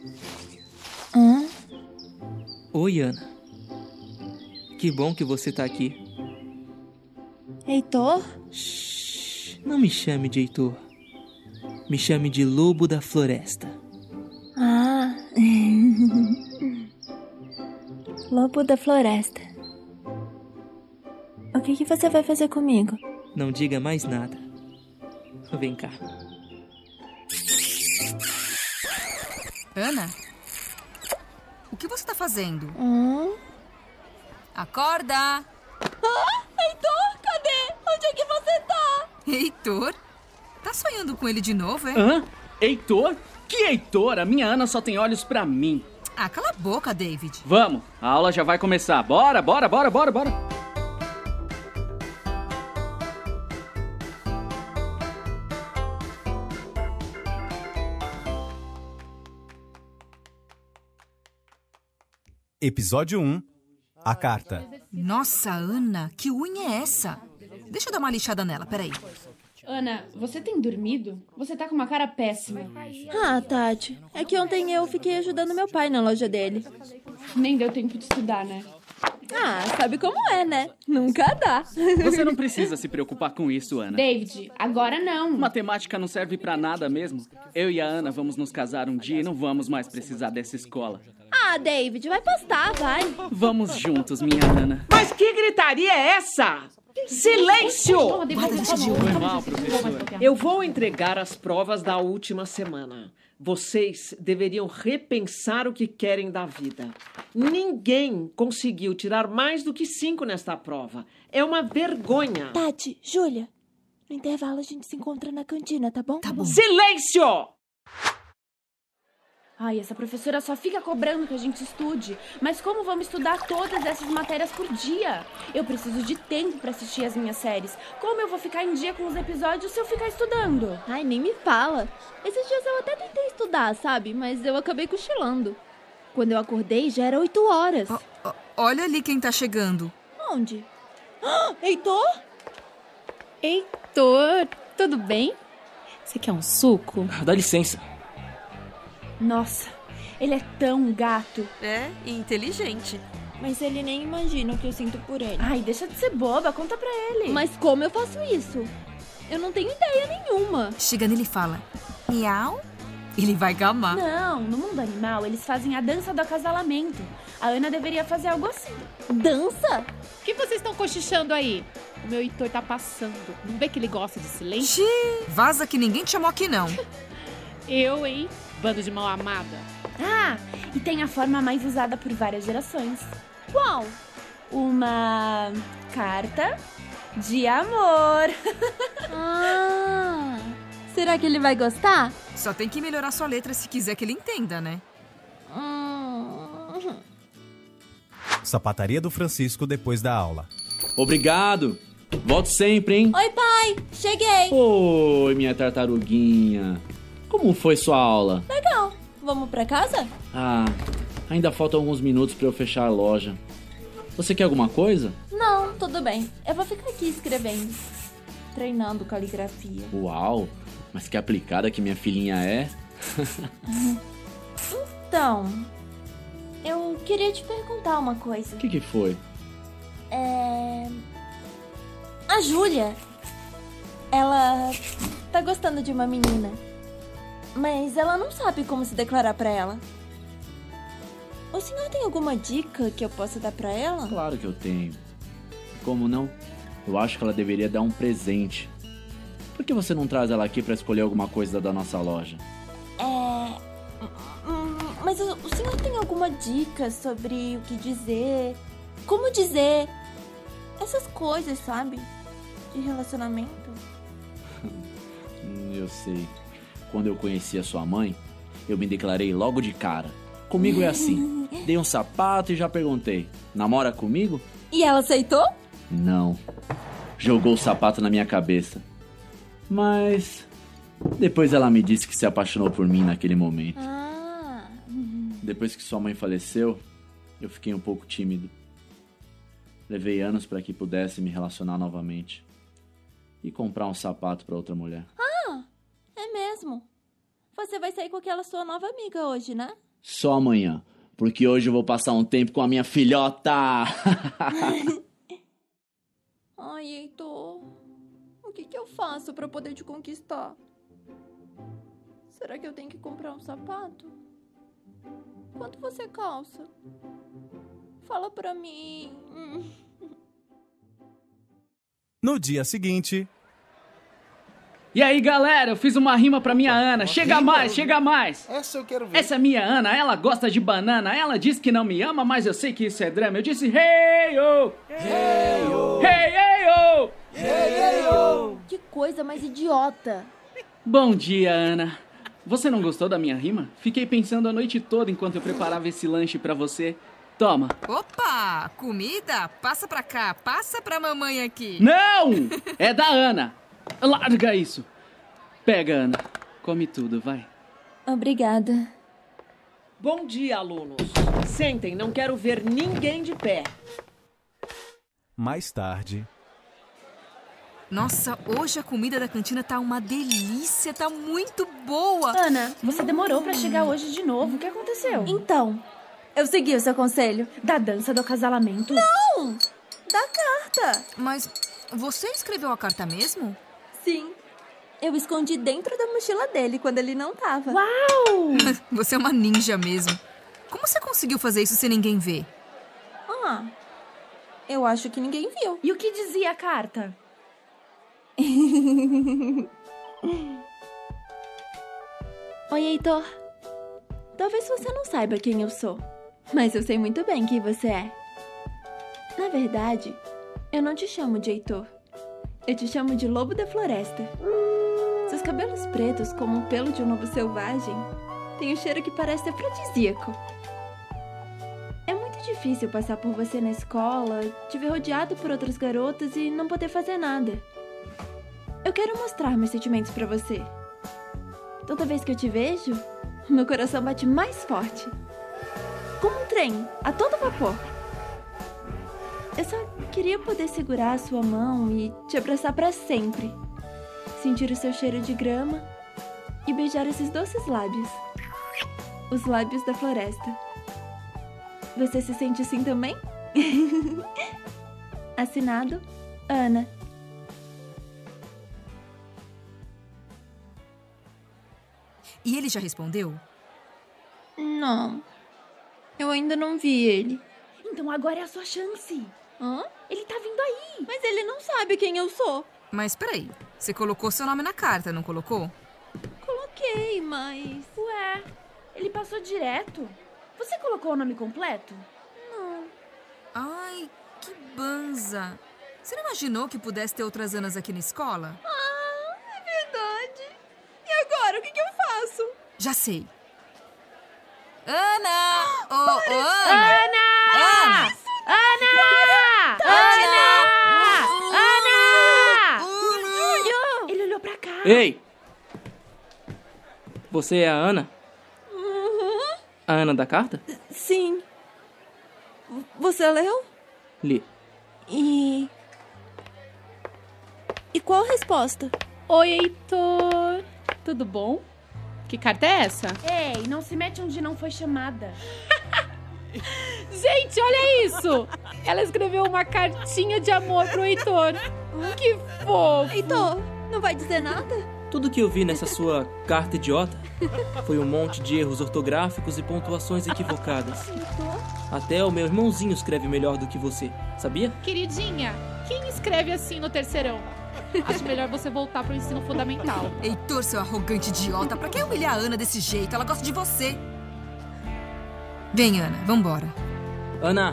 Oi, Ana. Que bom que você tá aqui. Heitor? Shhh, não me chame de Heitor. Me chame de Lobo da Floresta. Lobo da Floresta. O que você vai fazer comigo? Não diga mais nada. Vem cá. Ana? O que você tá fazendo? Acorda! Heitor, cadê? Onde é que você tá? Heitor? Tá sonhando com ele de novo, é? Hã? Heitor? Que Heitor? A minha Ana só tem olhos pra mim. Ah, cala a boca, David. Vamos, a aula já vai começar. Bora. Episódio 1. A carta. Nossa, Ana, que unha é essa? Deixa eu dar uma lixada nela, peraí. Ana, você tem dormido? Você tá com uma cara péssima. Tati, é que ontem eu fiquei ajudando meu pai na loja dele. Nem deu tempo de estudar, né? Sabe como é, né? Nunca dá. Você não precisa se preocupar com isso, Ana. David, agora não. Matemática não serve pra nada mesmo. Eu e a Ana vamos nos casar um dia e não vamos mais precisar dessa escola. David, vai postar, vai. Vamos juntos, minha Ana. Mas que gritaria é essa? Silêncio! Foi mal, professora. Eu vou entregar as provas da última semana. Vocês deveriam repensar o que querem da vida. Ninguém conseguiu tirar mais do que 5 nesta prova. É uma vergonha. Tati, Júlia, no intervalo a gente se encontra na cantina, tá bom? Tá bom. Silêncio! Ai, essa professora só fica cobrando que a gente estude. Mas como vamos estudar todas essas matérias por dia? Eu preciso de tempo pra assistir as minhas séries. Como eu vou ficar em dia com os episódios se eu ficar estudando? Ai, nem me fala. Esses dias eu até tentei estudar, sabe? Mas eu acabei cochilando. Quando eu acordei, já era 8 horas. Olha ali quem tá chegando. Onde? Heitor? Heitor, tudo bem? Você quer um suco? Dá licença. Nossa, ele é tão gato. É, e inteligente. Mas ele nem imagina o que eu sinto por ele. Ai, deixa de ser boba, conta pra ele. Mas como eu faço isso? Eu não tenho ideia nenhuma. Chega nele e fala, miau. Ele vai gamar. Não, no mundo animal eles fazem a dança do acasalamento. A Ana deveria fazer algo assim. Dança? O que vocês estão cochichando aí? O meu Heitor tá passando. Não vê que ele gosta de silêncio? Xiii, vaza que ninguém te chamou aqui não. Eu, hein? Bando de mal amada. E tem a forma mais usada por várias gerações. Qual? Uma carta de amor. Será que ele vai gostar? Só tem que melhorar sua letra se quiser que ele entenda, né? Sapataria do Francisco depois da aula. Obrigado. Volto sempre, hein? Oi, pai. Cheguei. Oi, minha tartaruguinha. Como foi sua aula? Legal. Vamos pra casa? Ainda faltam alguns minutos pra eu fechar a loja. Você quer alguma coisa? Não, tudo bem. Eu vou ficar aqui escrevendo. Treinando caligrafia. Uau, mas que aplicada que minha filhinha é. Então, eu queria te perguntar uma coisa. O que foi? A Júlia, ela tá gostando de uma menina, mas ela não sabe como se declarar pra ela. O senhor tem alguma dica que eu possa dar pra ela? Claro que eu tenho. Como não? Eu acho que ela deveria dar um presente. Por que você não traz ela aqui pra escolher alguma coisa da nossa loja? Mas o senhor tem alguma dica sobre o que dizer? Como dizer? Essas coisas, sabe? De relacionamento. Eu sei. Quando eu conheci a sua mãe, eu me declarei logo de cara. Comigo é assim. Dei um sapato e já perguntei: namora comigo? E ela aceitou? Não. Jogou o sapato na minha cabeça. Mas depois ela me disse que se apaixonou por mim naquele momento. Depois que sua mãe faleceu, eu fiquei um pouco tímido. Levei anos para que pudesse me relacionar novamente. E comprar um sapato para outra mulher. É mesmo. Você vai sair com aquela sua nova amiga hoje, né? Só amanhã, porque hoje eu vou passar um tempo com a minha filhota. Ai, Heitor, o que eu faço pra poder te conquistar? Será que eu tenho que comprar um sapato? Quanto você calça? Fala pra mim. No dia seguinte... E aí, galera, eu fiz uma rima pra minha Ana. Chega mais, chega mais. Essa eu quero ver. Essa é minha Ana, ela gosta de banana. Ela diz que não me ama, mas eu sei que isso é drama. Eu disse hey, oh! Hey, oh! Hey, hey, oh! Hey, hey, oh! Que coisa mais idiota. Bom dia, Ana. Você não gostou da minha rima? Fiquei pensando a noite toda enquanto eu preparava esse lanche pra você. Toma. Opa! Comida? Passa pra cá, passa pra mamãe aqui. Não! É da Ana. Larga isso. Pega, Ana. Come tudo, vai. Obrigada. Bom dia, alunos. Sentem, não quero ver ninguém de pé. Mais tarde... Nossa, hoje a comida da cantina tá uma delícia, tá muito boa. Ana, você demorou pra chegar hoje de novo. O que aconteceu? Então, eu segui o seu conselho. Da dança do acasalamento? Não! Da carta. Mas você escreveu a carta mesmo? Sim. Eu escondi dentro da mochila dele quando ele não tava. Uau! Você é uma ninja mesmo. Como você conseguiu fazer isso sem ninguém ver? Ah, eu acho que ninguém viu. E o que dizia a carta? Oi, Heitor. Talvez você não saiba quem eu sou, mas eu sei muito bem quem você é. Na verdade, eu não te chamo de Heitor. Eu te chamo de Lobo da Floresta. Seus cabelos pretos, como o pelo de um lobo selvagem, têm um cheiro que parece afrodisíaco. É muito difícil passar por você na escola, te ver rodeado por outras garotas e não poder fazer nada. Eu quero mostrar meus sentimentos pra você. Toda vez que eu te vejo, meu coração bate mais forte. Como um trem, a todo vapor. Eu só queria poder segurar a sua mão e te abraçar pra sempre. Sentir o seu cheiro de grama e beijar esses doces lábios. Os lábios da floresta. Você se sente assim também? Assinado, Ana. E ele já respondeu? Não. Eu ainda não vi ele. Então agora é a sua chance. Hã? Ele tá vindo aí. Mas ele não sabe quem eu sou. Mas peraí, você colocou seu nome na carta, não colocou? Coloquei, mas... Ué, ele passou direto. Você colocou o nome completo? Não. Ai, que banza. Você não imaginou que pudesse ter outras Anas aqui na escola? Ah, é verdade. E agora, o que eu faço? Já sei. Ana! Ana! Ana! Ana! Ele olhou pra cá. Ei! Você é a Ana? Uhum. A Ana da carta? Sim. Você leu? Li. E qual a resposta? Oi, Heitor. Tudo bom? Que carta é essa? Ei, não se mete onde não foi chamada. Gente, olha isso! Ela escreveu uma cartinha de amor pro Heitor. Que fofo! Heitor, não vai dizer nada? Tudo que eu vi nessa sua carta idiota foi um monte de erros ortográficos e pontuações equivocadas. Até o meu irmãozinho escreve melhor do que você, sabia? Queridinha, quem escreve assim no terceirão? Acho melhor você voltar pro ensino fundamental. Heitor, seu arrogante idiota, pra que humilhar a Ana desse jeito? Ela gosta de você. Vem, Ana, vambora. Ana,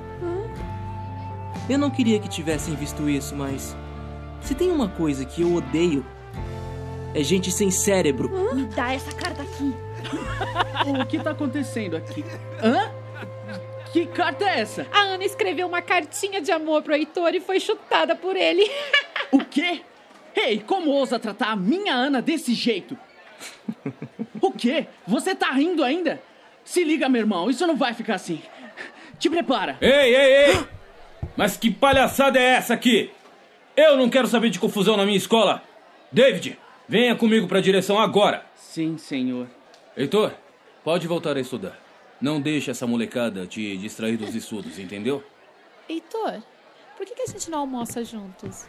eu não queria que tivessem visto isso, mas se tem uma coisa que eu odeio, é gente sem cérebro. Me dá essa carta aqui. O que tá acontecendo aqui? Hã? Que carta é essa? A Ana escreveu uma cartinha de amor pro Heitor e foi chutada por ele. O quê? Ei, como ousa tratar a minha Ana desse jeito? O quê? Você tá rindo ainda? Se liga, meu irmão, isso não vai ficar assim. Te prepara. Ei! Mas que palhaçada é essa aqui? Eu não quero saber de confusão na minha escola. David, venha comigo pra direção agora. Sim, senhor. Heitor, pode voltar a estudar. Não deixe essa molecada te distrair dos estudos, entendeu? Heitor, por que a gente não almoça juntos?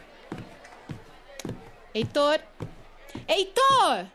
Heitor! Heitor!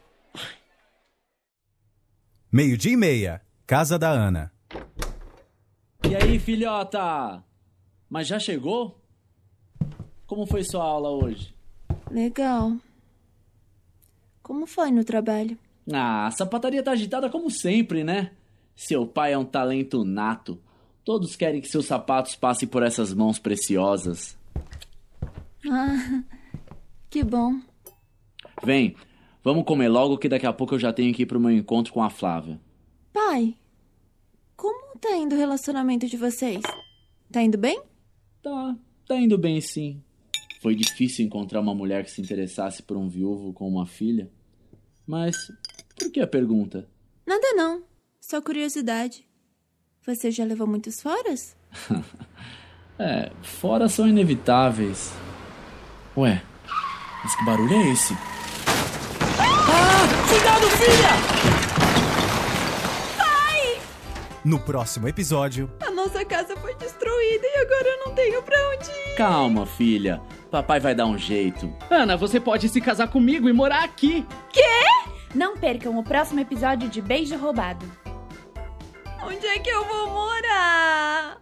12:30, casa da Ana. E aí, filhota? Mas já chegou? Como foi sua aula hoje? Legal. Como foi no trabalho? Ah, a sapataria tá agitada como sempre, né? Seu pai é um talento nato. Todos querem que seus sapatos passem por essas mãos preciosas. Ah, que bom. Vem, vamos comer logo que daqui a pouco eu já tenho que ir pro meu encontro com a Flávia. Pai, como tá indo o relacionamento de vocês? Tá indo bem? Tá indo bem sim. Foi difícil encontrar uma mulher que se interessasse por um viúvo com uma filha. Mas, por que a pergunta? Nada não, só curiosidade. Você já levou muitos foras? Foras são inevitáveis. Ué, mas que barulho é esse? Cuidado, filha! Pai! No próximo episódio... A nossa casa foi destruída e agora eu não tenho pra onde ir. Calma, filha. Papai vai dar um jeito. Ana, você pode se casar comigo e morar aqui. Quê? Não percam o próximo episódio de Beijo Roubado. Onde é que eu vou morar?